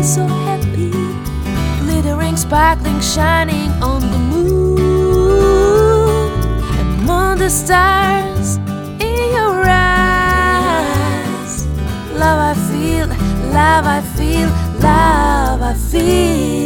so happy, glittering, sparkling, shining on the moon, among the stars in your eyes. Love I feel, love I feel, love I feel.